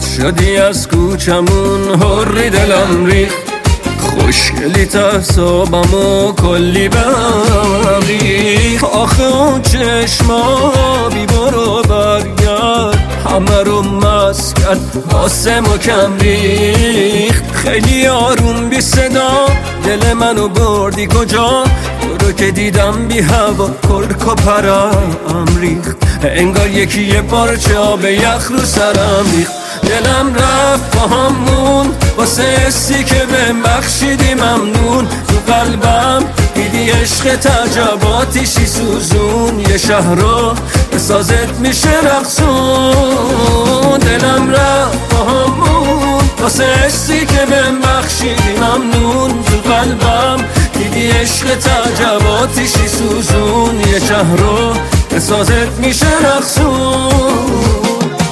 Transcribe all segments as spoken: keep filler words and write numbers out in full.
شدی از کوچمون حری دلم ریخت، خوشگلی تصابمو کلی بهم ریخت. آخه اون چشما بی برو برگرد همه رو مست کرد واسه ما کم ریخت. خیلی آروم بی صدا دل منو بردی کجا، تو رو که دیدم بی هوا کرک و پرم ریخت. انگار یکی یه پارچه آب یخ رو سرم ریخت. دلم رفت با همون واسه حسی که بهم بخشیدی ممنون. تو قلبم دیدی عشق تعجباتیشی سوزون، یه شهر رو به سازت میشه رقصون. دلم رفت با همون واسه حسی که بهم بخشیدی ممنون. تو قلبم دیدی عشق تعجباتیشی سوزون، یه شهر رو به سازت میشه رقصون.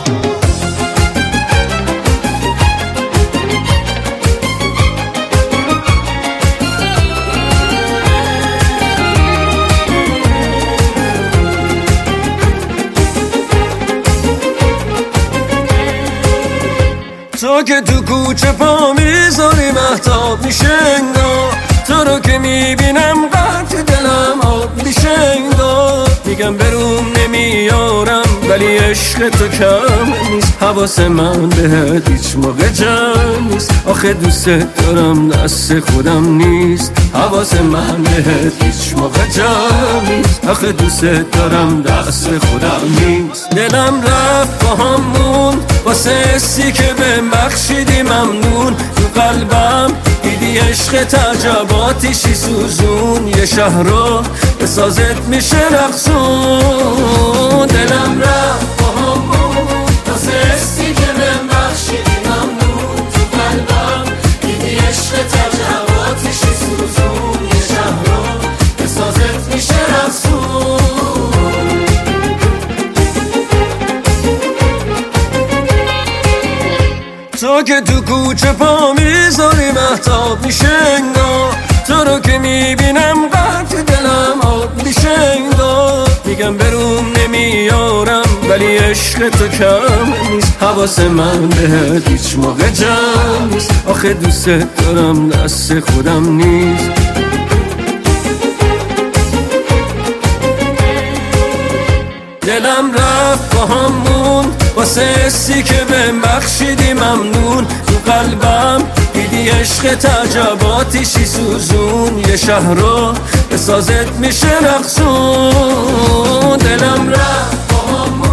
تو که تو کوچه پا میذاری مهتاب میشه انگار، تو رو که میبینم قطع دلم آب میشه انگار. میگم بروم نمیارم ولی عشق تو کم نیست، حواس من بهت هیچ موقع جمع نیست. آخه دوست دارم دست خودم نیست، حواس من بهت هیچ موقع جمع نیست. آخه دوست دارم دست خودم نیست. دلم رفت با همون واسه حسی که بهم بخشیدی ممنون. تو قلبم دیدی عشق تعجباتیشی سوزون، یه شهر رو به سازت میشه رقصون. دلم رفت با همون واسه حسی که بهم بخشیدی ممنون. تو قلبم دیدی عشق تعجباتیشی سوزون، یه شهر رو به سازت میشه رقصون. تو که تو کوچه پا میذاری مهتاب میشه انگار، تو رو که میبینم قطع دلم آب میشه انگار. میگم بروم نمیارم ولی عشق تو کم نیست، حواس من بهت هیچ موقع جمع نیست. آخه دوست دارم دست خودم نیست. دلم رفت با همون واسه حسی که بهم بخشیدی ممنون. تو قلبم دیدی عشق تعجباتیشی سوزون، یه شهر رو به سازت میشه رقصون. دلم رفت با همون